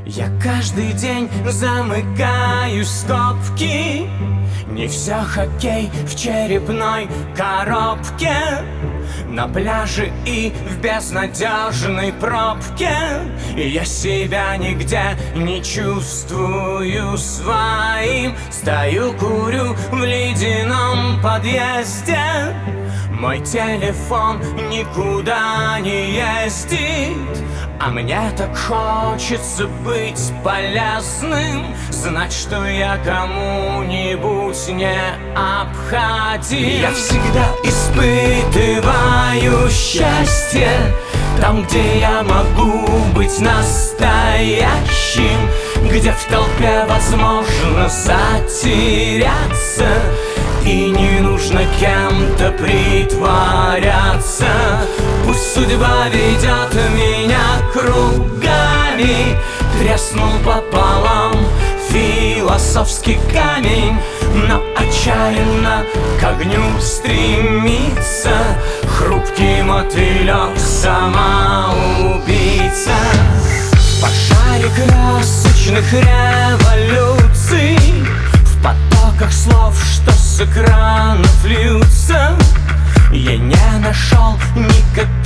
Я каждый день замыкаю скобки. Не все хоккей в черепной коробке, на пляже и в безнадежной пробке. И я себя нигде не чувствую своим. Стою, курю в ледяном подъезде. Мой телефон никуда не ездит, а мне так хочется быть полезным, знать, что я кому-нибудь необходим. Я всегда испытываю счастье там, где я могу быть настоящим, где в толпе возможно затеряться и не нужно кем-то притворяться. Пусть судьба ведет меня кругами, треснул пополам философский камень, но отчаянно к огню стремится хрупкий мотылек, самоубийца. В пожаре красочных революций, в потоках слов, что с экранов льются, я не нашел никаких